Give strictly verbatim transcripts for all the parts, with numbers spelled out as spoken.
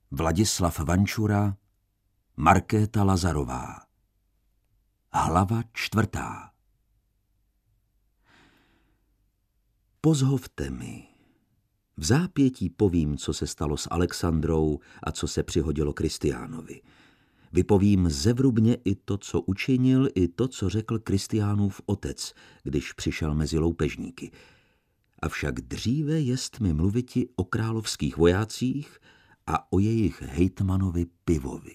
Vladislav Vančura, Markéta Lazarová. Hlava čtvrtá. Pozhovte mi. V zápětí povím, co se stalo s Alexandrou a co se přihodilo Kristiánovi. Vypovím zevrubně i to, co učinil, i to, co řekl Kristiánův otec, když přišel mezi loupežníky. Avšak dříve jest mi mluviti o královských vojácích a o jejich hejtmanovi Pivovi.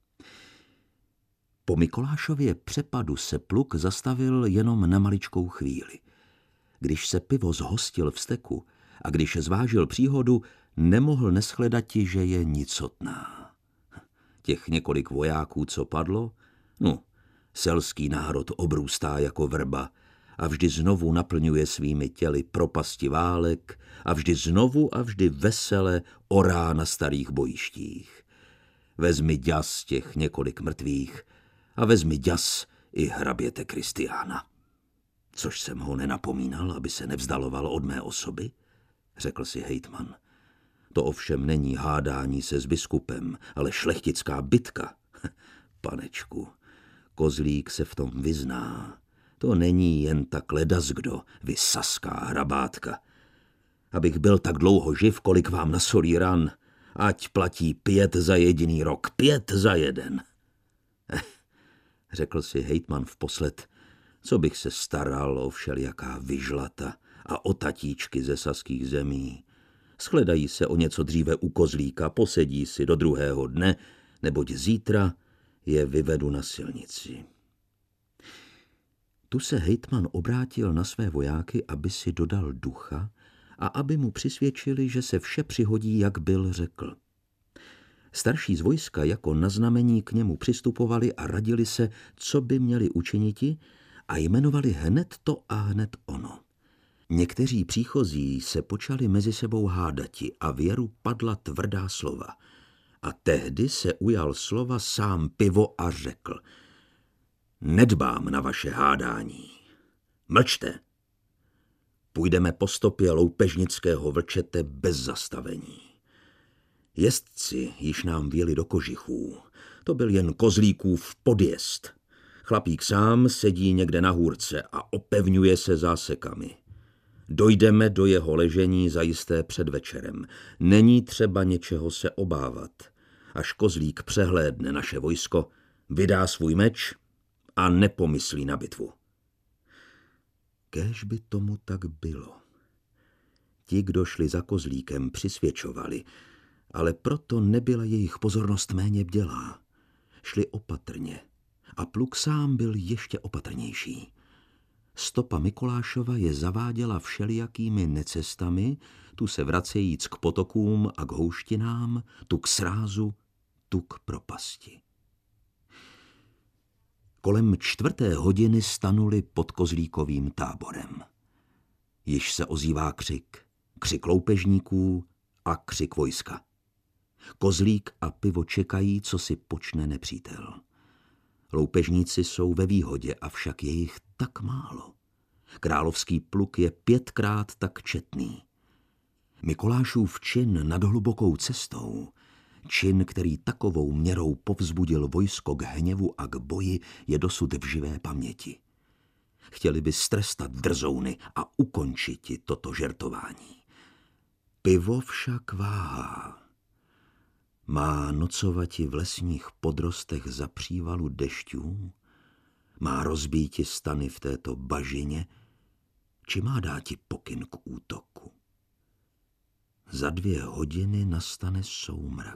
Po Mikolášově přepadu se pluk zastavil jenom na maličkou chvíli. Když se Pivo zhostil vzteku a když zvážil příhodu, nemohl neschledati, že je nicotná. Těch několik vojáků, co padlo, no, selský národ obrůstá jako vrba a vždy znovu naplňuje svými těly propasti válek a vždy znovu a vždy vesele orá na starých bojištích. Vezmi ďas těch několik mrtvých a vezmi ďas i hraběte Kristiána. Což jsem ho nenapomínal, aby se nevzdaloval od mé osoby, řekl si hejtman. To ovšem není hádání se s biskupem, ale šlechtická bitka. Panečku, Kozlík se v tom vyzná. To není jen tak ledazkdo, vy saská hrabátka. Abych byl tak dlouho živ, kolik vám nasolí ran, ať platí pět za jediný rok, pět za jeden. Eh, řekl si hejtman vposled, co bych se staral o všelijaká vyžlata a o tatíčky ze saských zemí. Shledají se o něco dříve u Kozlíka, posedí si do druhého dne, neboť zítra je vyvedu na silnici. Tu se hejtman obrátil na své vojáky, aby si dodal ducha a aby mu přisvědčili, že se vše přihodí, jak byl řekl. Starší z vojska jako na znamení k němu přistupovali a radili se, co by měli učiniti, a jmenovali hned to a hned ono. Někteří příchozí se počali mezi sebou hádati a v jaru padla tvrdá slova. A tehdy se ujal slova sám Pivo a řekl: Nedbám na vaše hádání. Mlčte. Půjdeme po stopě loupežnického vlčete bez zastavení. Jezdci již nám vjeli do kožichů. To byl jen Kozlíkův podjezd. Chlapík sám sedí někde na hůrce a opevňuje se zásekami. Dojdeme do jeho ležení zajisté před večerem. Není třeba něčeho se obávat. Až Kozlík přehlédne naše vojsko, vydá svůj meč a nepomyslí na bitvu. Kéž by tomu tak bylo. Ti, kdo šli za Kozlíkem, přisvědčovali, ale proto nebyla jejich pozornost méně bdělá. Šli opatrně a pluk sám byl ještě opatrnější. Stopa Mikolášova je zaváděla všelijakými necestami, tu se vracejíc k potokům a k houštinám, tu k srázu, tu k propasti. Kolem čtvrté hodiny stanuli pod Kozlíkovým táborem. Již se ozývá křik, křik loupežníků a křik vojska. Kozlík a Pivo čekají, co si počne nepřítel. Loupežníci jsou ve výhodě, avšak je jich tak málo. Královský pluk je pětkrát tak četný. Mikolášův čin nad hlubokou cestou, čin, který takovou měrou povzbudil vojsko k hněvu a k boji, je dosud v živé paměti. Chtěli by strestat drzouny a ukončiti toto žertování. Pivo však váhá. Má nocovati v lesních podrostech za přívalu dešťů? Má rozbíti stany v této bažině? Či má dáti pokyn k útoku? Za dvě hodiny nastane soumrak.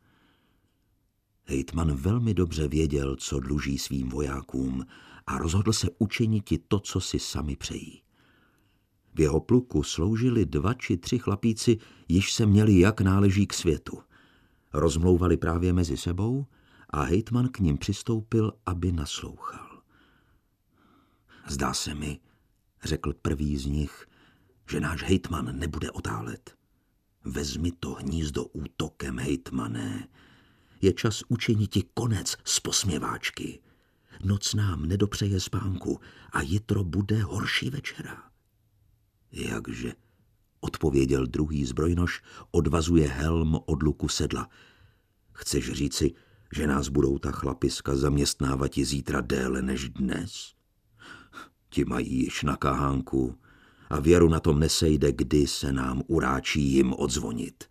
Hejtman velmi dobře věděl, co dluží svým vojákům a rozhodl se učiniti to, co si sami přejí. V jeho pluku sloužili dva či tři chlapíci, již se měli jak náleží k světu. Rozmlouvali právě mezi sebou a hejtman k nim přistoupil, aby naslouchal. Zdá se mi, řekl prvý z nich, že náš hejtman nebude otálet. Vezmi to hnízdo útokem, hejtmané. Je čas učiniti konec z posměváčky. Noc nám nedopřeje spánku a jitro bude horší večera. Jakže, odpověděl druhý zbrojnoš, odvazuje helm od luku sedla. Chceš říci, že nás budou ta chlapiska zaměstnávat i zítra déle než dnes? Ti mají již na kahánku a věru na tom nesejde, kdy se nám uráčí jim odzvonit.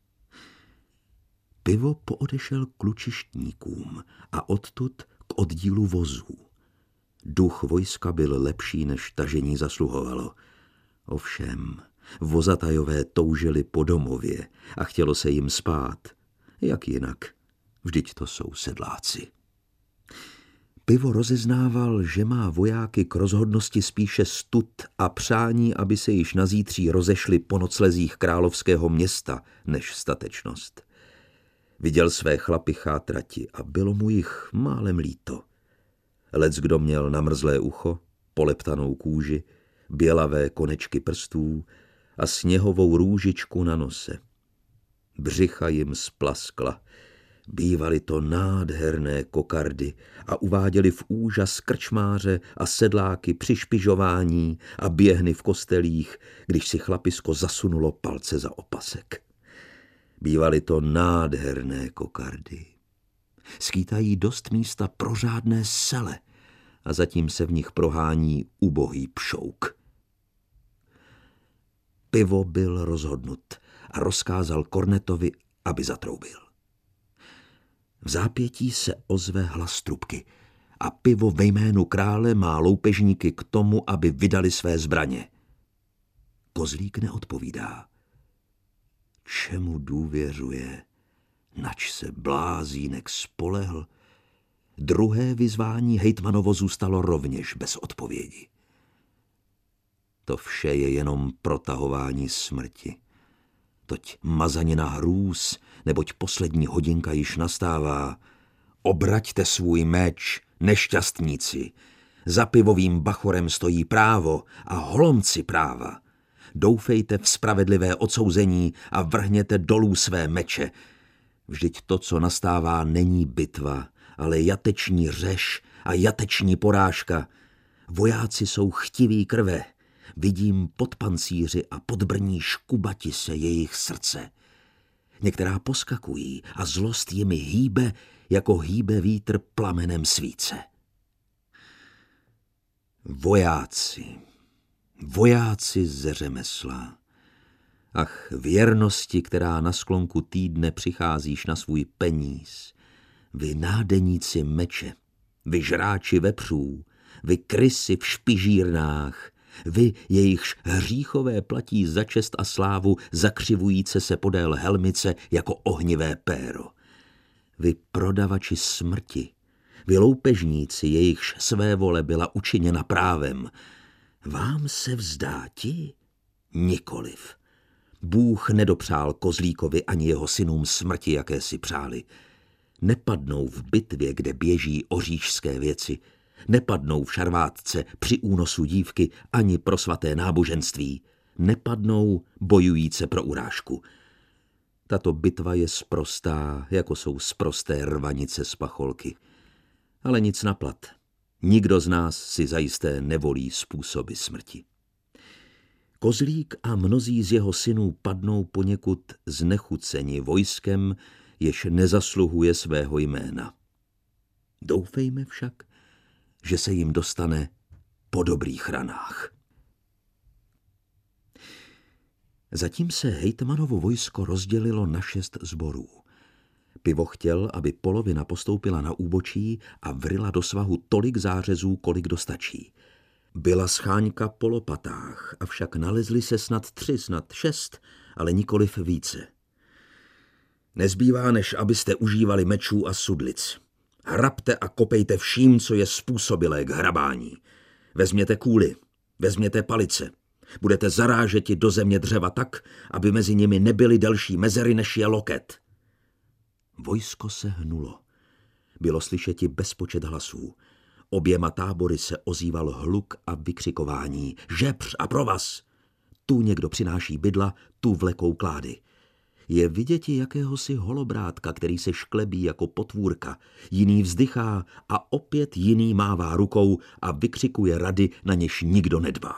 Pivo poodešel k lučištníkům a odtud k oddílu vozů. Duch vojska byl lepší, než tažení zasluhovalo. Ovšem, vozatajové toužili po domově a chtělo se jim spát. Jak jinak? Vždyť to jsou sedláci. Pivo rozeznával, že má vojáky k rozhodnosti spíše stud a přání, aby se již nazítří rozešli po noclezích královského města, než statečnost. Viděl své chlapy chátrati a bylo mu jich málem líto. Leckdo měl namrzlé ucho, poleptanou kůži, bělavé konečky prstů a sněhovou růžičku na nose. Břicha jim splaskla. Bývaly to nádherné kokardy a uváděli v úžas krčmáře a sedláky při špižování a běhny v kostelích, když si chlapisko zasunulo palce za opasek. Bývaly to nádherné kokardy. Skýtají dost místa pro řádné sele a zatím se v nich prohání ubohý pšouk. Pivo byl rozhodnut a rozkázal kornetovi, aby zatroubil. V zápětí se ozve hlas trubky a Pivo ve jménu krále má loupežníky k tomu, aby vydali své zbraně. Kozlík neodpovídá. Čemu důvěřuje, nač se Blázínek spolehl? Druhé vyzvání hejtmanovo zůstalo rovněž bez odpovědi. To vše je jenom protahování smrti. Toť mazanina hrůz, neboť poslední hodinka již nastává. Obraťte svůj meč, nešťastníci. Za pivovým bachorem stojí právo a holomci práva. Doufejte v spravedlivé odsouzení a vrhněte dolů své meče. Vždyť to, co nastává, není bitva, ale jateční řeš a jateční porážka. Vojáci jsou chtiví krve. Vidím pod pancíři a pod brní škubati se jejich srdce. Některá poskakují a zlost jimi hýbe, jako hýbe vítr plamenem svíce. Vojáci, vojáci ze řemesla. Ach, věrnosti, která na sklonku týdne přicházíš na svůj peníz. Vy nádeníci meče, vy žráči vepřů, vy krysy v špižírnách, vy, jejichž hříchové platí za čest a slávu, zakřivujíce se podél helmice jako ohnivé péro. Vy prodavači smrti, vy loupežníci, jejichž své vole byla učiněna právem, vám se vzdáti? Nikoliv. Bůh nedopřál Kozlíkovi ani jeho synům smrti, jaké si přáli. Nepadnou v bitvě, kde běží oříšské věci, nepadnou v šarvátce při únosu dívky ani pro svaté náboženství, nepadnou bojujíce pro urážku. Tato bitva je sprostá, jako jsou sprosté rvanice z pacholky. Ale nic naplat. Nikdo z nás si zajisté nevolí způsoby smrti. Kozlík a mnozí z jeho synů padnou poněkud znechuceni vojskem, jež nezasluhuje svého jména. Doufejme však, že se jim dostane po dobrých ranách. Zatím se hejtmanovo vojsko rozdělilo na šest sborů. Pivo chtěl, aby polovina postoupila na úbočí a vryla do svahu tolik zářezů, kolik dostačí. Byla scháňka po lopatách, avšak nalezli se snad tři, snad šest, ale nikoliv více. Nezbývá, než abyste užívali mečů a sudlic. Hrabte a kopejte vším, co je způsobilé k hrabání. Vezměte kůly, vezměte palice. Budete zarážeti do země dřeva tak, aby mezi nimi nebyly delší mezery, než je loket. Vojsko se hnulo. Bylo slyšeti bezpočet hlasů. Oběma tábory se ozýval hluk a vykřikování. Žebř a provaz! Tu někdo přináší bydla, tu vlekou klády. Je viděti jakéhosi holobrátka, který se šklebí jako potvůrka. Jiný vzdychá a opět jiný mává rukou a vykřikuje rady, na něž nikdo nedbá.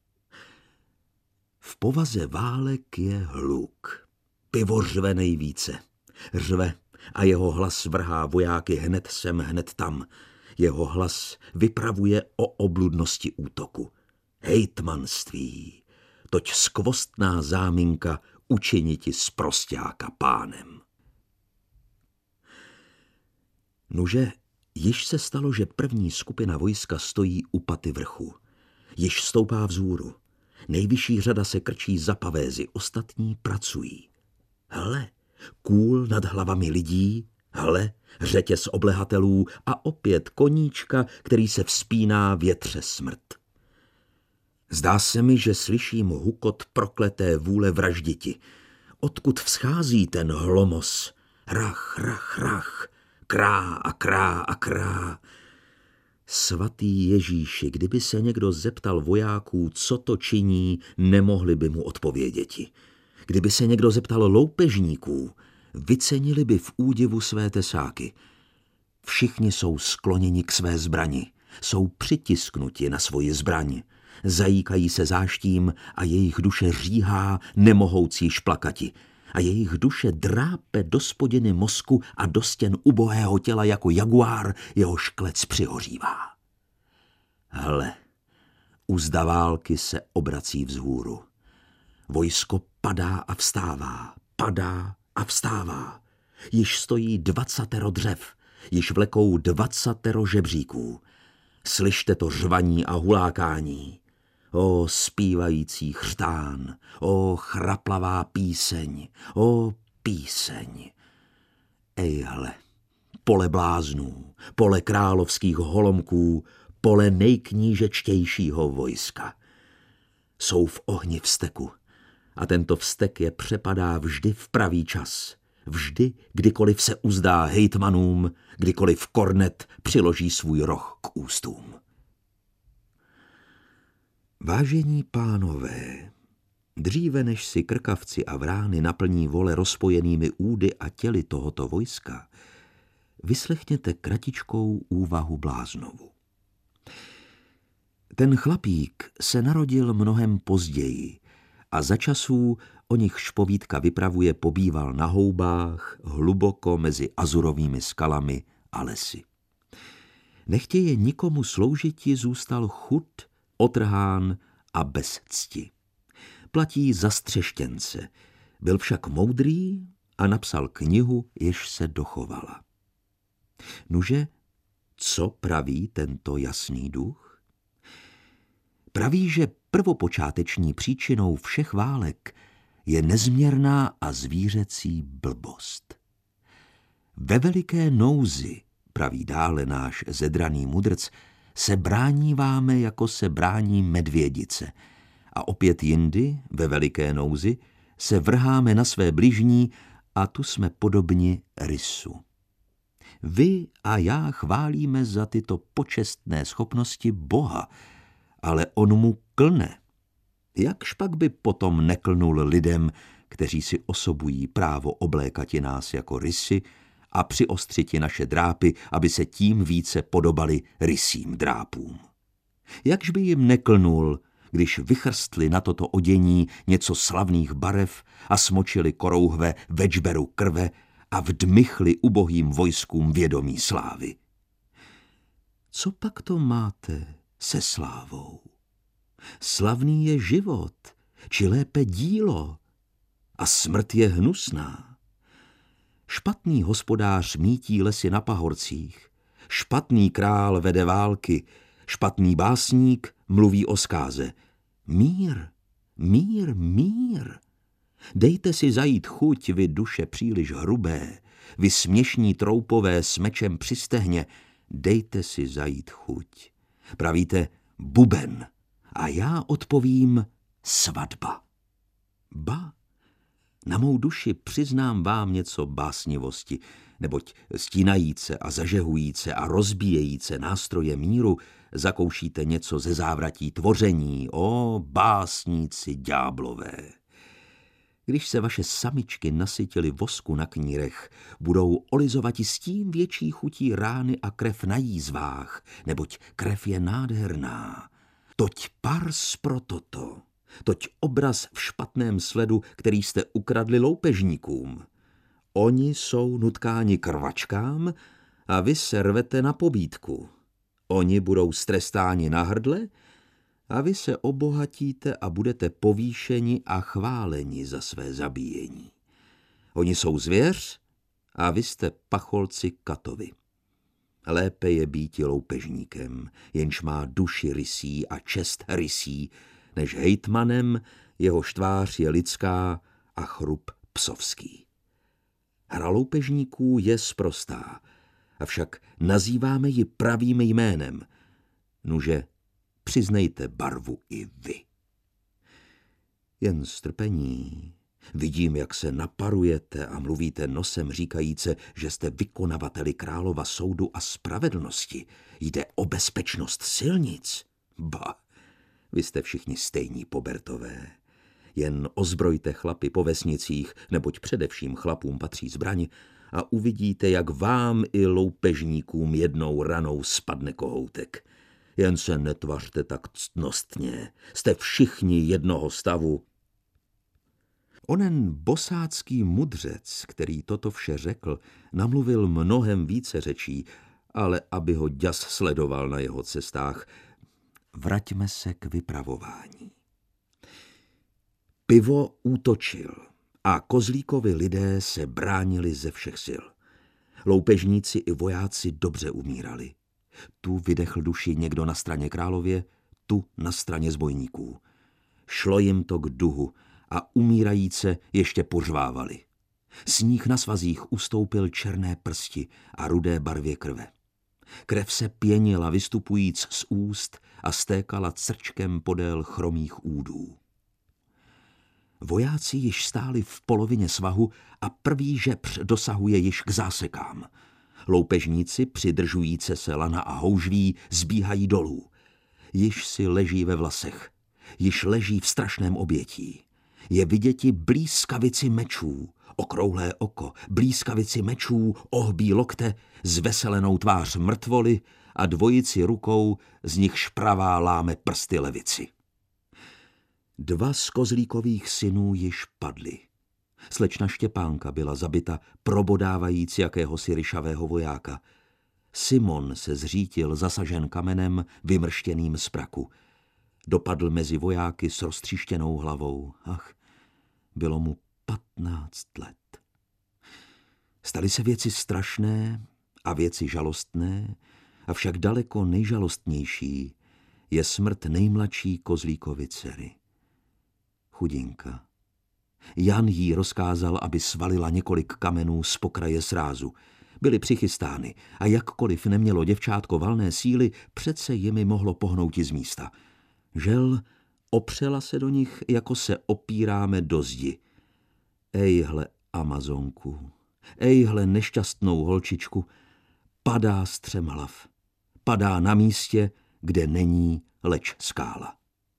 V povaze válek je hluk. Pivo řve nejvíce. Řve, a jeho hlas vrhá vojáky hned sem, hned tam. Jeho hlas vypravuje o obludnosti útoku. Hejtmanství, toť skvostná záminka učiniti z prosťáka pánem. Nuže, již se stalo, že první skupina vojska stojí u paty vrchu. Již stoupá vzhůru. Nejvyšší řada se krčí za pavézy, ostatní pracují. Hle, kůl nad hlavami lidí, hle, řetěz oblehatelů a opět koníčka, který se vzpíná větře smrt. Zdá se mi, že slyším hukot prokleté vůle vražditi. Odkud vzchází ten hlomos? Rach, rach, rach, krá a krá a krá. Svatý Ježíši, kdyby se někdo zeptal vojáků, co to činí, nemohli by mu odpověděti. Kdyby se někdo zeptal loupežníků, vycenili by v údivu své tesáky. Všichni jsou skloněni k své zbrani, jsou přitisknuti na svoji zbraň, zajíkají se záštím a jejich duše říhá, nemohoucí šplakati. A jejich duše drápe do spodiny mozku a do stěn ubohého těla jako jaguár, jehož klec přihořívá. Hle, uzda války se obrací vzhůru. Vojsko padá a vstává, padá a vstává. Již stojí dvacatero dřev, již vlekou dvacatero žebříků. Slyšte to řvaní a hulákání. O zpívající chřtán, o chraplavá píseň, o píseň. Ejhle, pole bláznů, pole královských holomků, pole nejknížečtějšího vojska. Jsou v ohni vzteku a tento vztek je přepadá vždy v pravý čas. Vždy, kdykoliv se uzdá hejtmanům, kdykoliv kornet přiloží svůj roh k ústům. Vážení pánové, dříve než si krkavci a vrány naplní vole rozpojenými údy a těly tohoto vojska, vyslechněte kratičkou úvahu bláznovu. Ten chlapík se narodil mnohem později a za časů, o nichž povídka vypravuje, pobýval na houbách, hluboko mezi azurovými skalami a lesy. Nechtěje nikomu sloužiti, zůstal chud, otrhán a bez cti. Platí za střeštěnce, byl však moudrý a napsal knihu, jež se dochovala. Nuže, co praví tento jasný duch? Praví, že prvopočáteční příčinou všech válek je nezměrná a zvířecí blbost. Ve veliké nouzi, praví dále náš zedraný mudrc, se bráníváme, jako se brání medvědice, a opět jindy, ve veliké nouzi, se vrháme na své bližní a tu jsme podobni rysu. Vy a já chválíme za tyto počestné schopnosti Boha, ale on mu klne. Jakž pak by potom neklnul lidem, kteří si osobují právo oblékati nás jako rysy a přiostřiti naše drápy, aby se tím více podobali rysím drápům? Jakž by jim neklnul, když vychrstli na toto odění něco slavných barev a smočili korouhve večberu krve a vdmychli ubohým vojskům vědomí slávy? Co pak to máte se slávou? Slavný je život, či lépe dílo, a smrt je hnusná. Špatný hospodář mítí lesy na pahorcích, špatný král vede války, špatný básník mluví o zkáze. Mír, mír, mír. Dejte si zajít chuť, vy duše příliš hrubé, vy směšní troupové s mečem při stehně, dejte si zajít chuť. Pravíte buben a já odpovím svatba. Ba, na mou duši přiznám vám něco básnivosti, neboť stínajíce a zažehujíce a rozbíjejíce nástroje míru zakoušíte něco ze závratí tvoření, o básníci ďáblové. Když se vaše samičky nasytily vosku na knírech, budou olizovati s tím větší chutí rány a krev na jízvách, neboť krev je nádherná. Toť pars pro toto, toť obraz v špatném sledu, který jste ukradli loupežníkům. Oni jsou nutkáni k rvačkám a vy se rvete na pobídku. Oni budou strestáni na hrdle a vy se obohatíte a budete povýšeni a chváleni za své zabíjení. Oni jsou zvěř a vy jste pacholci katovi. Lépe je býti loupežníkem, jenž má duši rysí a čest rysí, než hejtmanem, jehož tvář je lidská a chrup psovský. Hra loupežníků je sprostá, avšak nazýváme ji pravým jménem. Nuže, přiznejte barvu i vy. Jen strpení. Vidím, jak se naparujete a mluvíte nosem říkajíce, že jste vykonavateli králova soudu a spravedlnosti. Jde o bezpečnost silnic. Ba, vy jste všichni stejní pobertové. Jen ozbrojte chlapy po vesnicích, neboť především chlapům patří zbraň, a uvidíte, jak vám i loupežníkům jednou ranou spadne kohoutek. Jen se netvařte tak ctnostně. Jste všichni jednoho stavu. Onen bosácký mudřec, který toto vše řekl, namluvil mnohem více řečí, ale aby ho děs sledoval na jeho cestách, vraťme se k vypravování. Pivo útočil a Kozlíkovi lidé se bránili ze všech sil. Loupežníci i vojáci dobře umírali. Tu vydechl duši někdo na straně králově, tu na straně zbojníků. Šlo jim to k duhu a umírajíce ještě pořvávali. Sníh na svazích ustoupil černé prsti a rudé barvě krve. Krev se pěnila vystupujíc z úst a stékala crčkem podél chromých údů. Vojáci již stáli v polovině svahu a prvý žebř dosahuje již k zásekám. Loupežníci, přidržujíce se lana a houžví, zbíhají dolů. Již si leží ve vlasech. Již leží v strašném obětí. Je viděti blýskavici mečů, okrouhlé oko, blýskavici mečů, ohbí lokte, zveselenou tvář mrtvoly a dvojici rukou, z nichž pravá láme prsty levici. Dva z Kozlíkových synů již padli. Slečna Štěpánka byla zabita, probodávajíc jakéhosi ryšavého vojáka. Simon se zřítil zasažen kamenem, vymrštěným z praku. Dopadl mezi vojáky s roztříštěnou hlavou. Ach, bylo mu patnáct let. Staly se věci strašné a věci žalostné, avšak daleko nejžalostnější je smrt nejmladší Kozlíkovy dcery. Chudinka. Jan jí rozkázal, aby svalila několik kamenů z pokraje srázu. Byly přichystány a jakkoliv nemělo děvčátko valné síly, přece jimi mohlo pohnouti z místa. Žel, opřela se do nich, jako se opíráme do zdi. Ejhle Amazonku, ejhle nešťastnou holčičku, padá střemhlav. Padá na místě, kde není leč skála.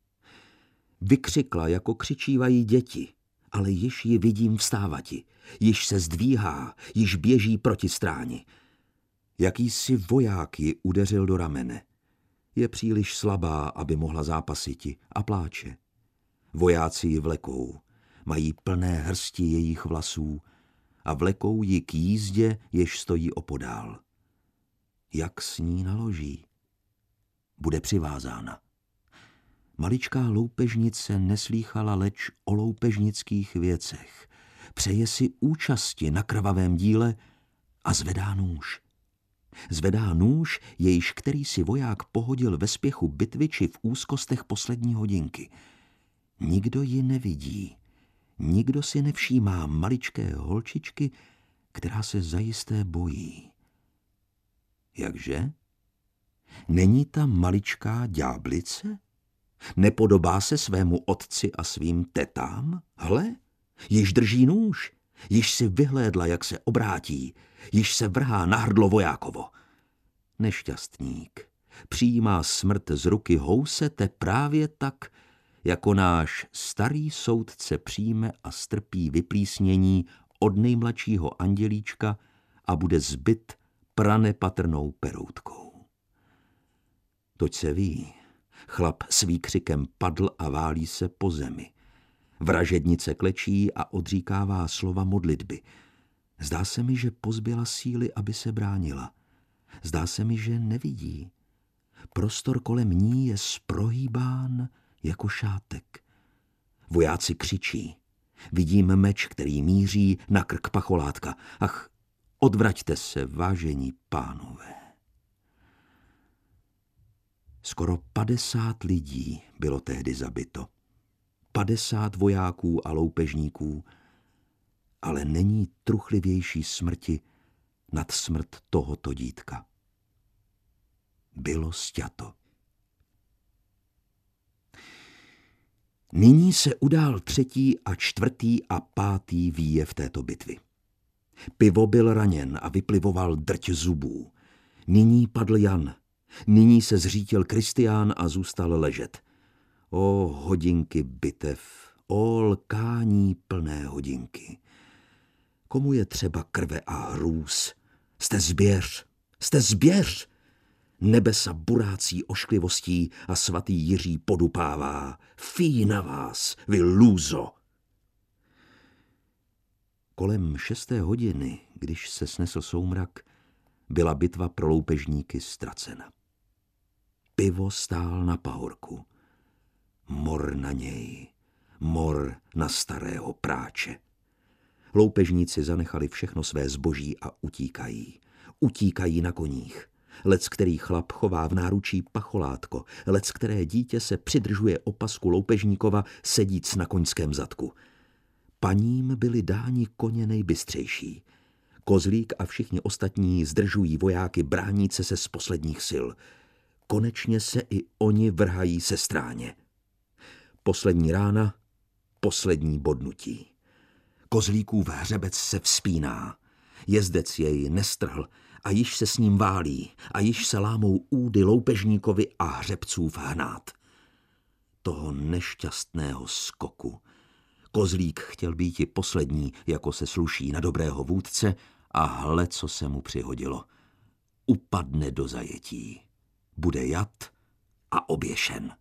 Vykřikla, jako křičívají děti, ale již ji vidím vstávati, již se zdvíhá, již běží proti stráni. Jakýsi voják ji udeřil do ramene. Je příliš slabá, aby mohla zápasiti, a pláče. Vojáci ji vlekou, mají plné hrsti jejich vlasů a vlekou ji k jízdě, jež stojí opodál. Jak s ní naloží? Bude přivázána. Maličká loupežnice neslýchala leč o loupežnických věcech. Přeje si účasti na krvavém díle a zvedá nůž. Zvedá nůž, jejíž který si voják pohodil ve spěchu bitvy či v úzkostech poslední hodinky. Nikdo ji nevidí. Nikdo si nevšímá maličké holčičky, která se zajisté bojí. Jakže? Není ta maličká ďáblice? Nepodobá se svému otci a svým tetám? Hle, již drží nůž, již si vyhlédla, jak se obrátí, již se vrhá na hrdlo vojákovo. Nešťastník přijímá smrt z ruky housete právě tak, jako náš starý soudce přijme a strpí vyplísnění od nejmladšího andělíčka a bude zbyt pranepatrnou peroutkou. Toť se ví, chlap s výkřikem padl a válí se po zemi. Vražednice klečí a odříkává slova modlitby. Zdá se mi, že pozbyla síly, aby se bránila. Zdá se mi, že nevidí. Prostor kolem ní je sprohýbán jako šátek. Vojáci křičí. Vidím meč, který míří na krk pacholátka. Ach, odvraťte se, vážení pánové. Skoro padesát lidí bylo tehdy zabito. Padesát vojáků a loupežníků, ale není truchlivější smrti nad smrt tohoto dítka. Bylo sťato. Nyní se udál třetí a čtvrtý a pátý výjev této bitvy. Pivo byl raněn a vyplivoval drť zubů. Nyní padl Jan. Nyní se zřítil Kristián a zůstal ležet. O hodinky bitev, o lkání plné hodinky. Komu je třeba krve a hrůz? Jste zběř, jste zběř! Nebesa burácí ošklivostí a svatý Jiří podupává. Fí na vás, vy lůzo! Kolem šesté hodiny, když se snesl soumrak, byla bitva pro loupežníky ztracena. Pivo stál na pahorku. Mor na něj, mor na starého práče. Loupežníci zanechali všechno své zboží a utíkají. Utíkají na koních. Lec který chlap chová v náručí pacholátko, lec které dítě se přidržuje opasku loupežníkova, sedíc na koňském zadku. Paním byli dáni koně nejbystřejší. Kozlík a všichni ostatní zdržují vojáky bráníce se z posledních sil. Konečně se i oni vrhají se stráně. Poslední rána, poslední bodnutí. Kozlíkův hřebec se vzpíná. Jezdec jej nestrhl a již se s ním válí a již se lámou údy loupežníkovi a hřebcův hnát. Toho nešťastného skoku. Kozlík chtěl být i poslední, jako se sluší na dobrého vůdce, a hle, co se mu přihodilo. Upadne do zajetí. Bude jat a oběšen.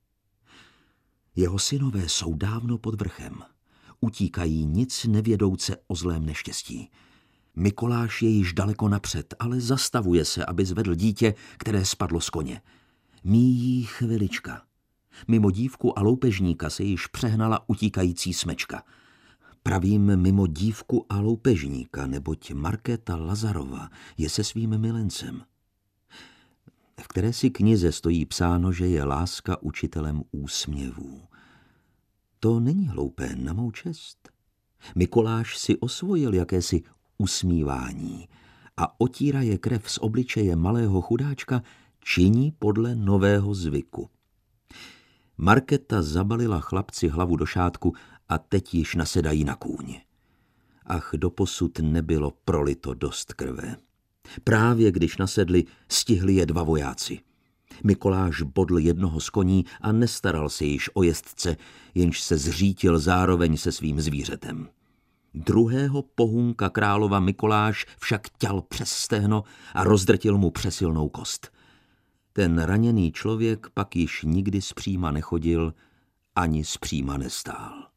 Jeho synové jsou dávno pod vrchem. Utíkají nic nevědouce o zlém neštěstí. Mikoláš je již daleko napřed, ale zastavuje se, aby zvedl dítě, které spadlo z koně. Míjí chvilička. Mimo dívku a loupežníka se již přehnala utíkající smečka. Pravím mimo dívku a loupežníka, neboť Markéta Lazarova je se svým milencem. V kterési knize stojí psáno, že je láska učitelem úsměvů. To není hloupé, na mou čest. Mikoláš si osvojil jakési usmívání a otíraje krev z obličeje malého chudáčka činí podle nového zvyku. Markéta zabalila chlapci hlavu do šátku a teď již nasedají na kůň. Ach, doposud nebylo prolito dost krve. Právě když nasedli, stihli je dva vojáci. Mikoláš bodl jednoho z koní a nestaral se již o jezdce, jenž se zřítil zároveň se svým zvířetem. Druhého pohůnka králova Mikoláš však ťal přes stehno a rozdrtil mu přesilnou kost. Ten raněný člověk pak již nikdy zpříma nechodil, ani zpříma nestál.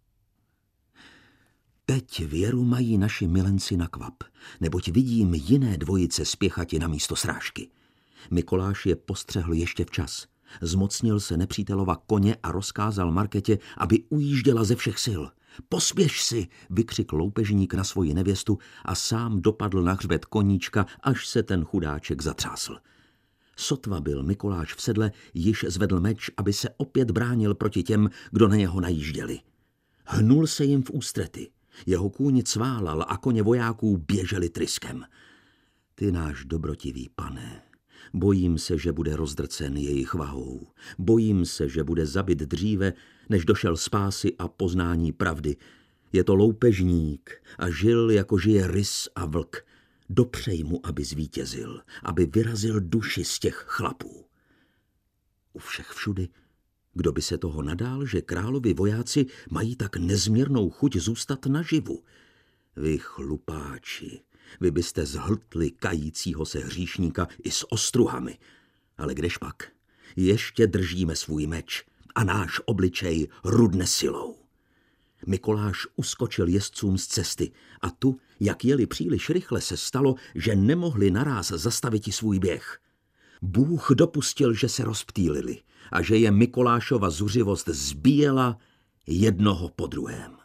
Teď věru mají naši milenci na kvap, neboť vidím jiné dvojice spěchati na místo srážky. Mikoláš je postřehl ještě včas. Zmocnil se nepřítelova koně a rozkázal Markétě, aby ujížděla ze všech sil. Pospěš si, vykřikl loupežník na svoji nevěstu a sám dopadl na hřbet koníčka, až se ten chudáček zatřásl. Sotva byl Mikoláš v sedle, již zvedl meč, aby se opět bránil proti těm, kdo na něho najížděli. Hnul se jim v ústrety. Jeho kůň cválal a koně vojáků běželi tryskem. Ty náš dobrotivý pane, bojím se, že bude rozdrcen jejich vahou. Bojím se, že bude zabit dříve, než došel spásy a poznání pravdy. Je to loupežník a žil, jako žije rys a vlk. Dopřej mu, aby zvítězil, aby vyrazil duši z těch chlapů. U všech všudy, kdo by se toho nadál, že královi vojáci mají tak nezměrnou chuť zůstat naživu. Vy chlupáči, vy byste zhltli kajícího se hříšníka i s ostruhami. Ale kdežpak, ještě držíme svůj meč a náš obličej rudne silou. Mikoláš uskočil jezdcům z cesty a tu, jak jeli příliš rychle, se stalo, že nemohli naráz zastavit svůj běh. Bůh dopustil, že se rozptýlili a že je Mikolášova zuřivost zbíjela jednoho po druhém.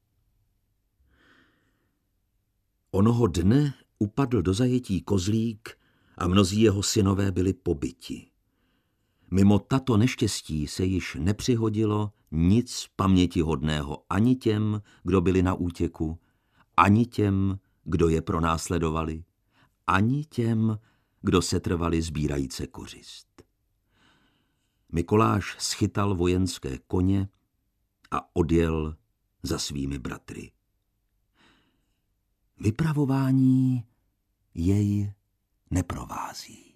Onoho dne upadl do zajetí kozlík a mnozí jeho synové byli pobyti. Mimo tato neštěstí se již nepřihodilo nic pamětihodného ani těm, kdo byli na útěku, ani těm, kdo je pronásledovali, ani těm, kdo se trvali sbírajíce kořist. Mikoláš schytal vojenské koně a odjel za svými bratry. Vypravování jej neprovází.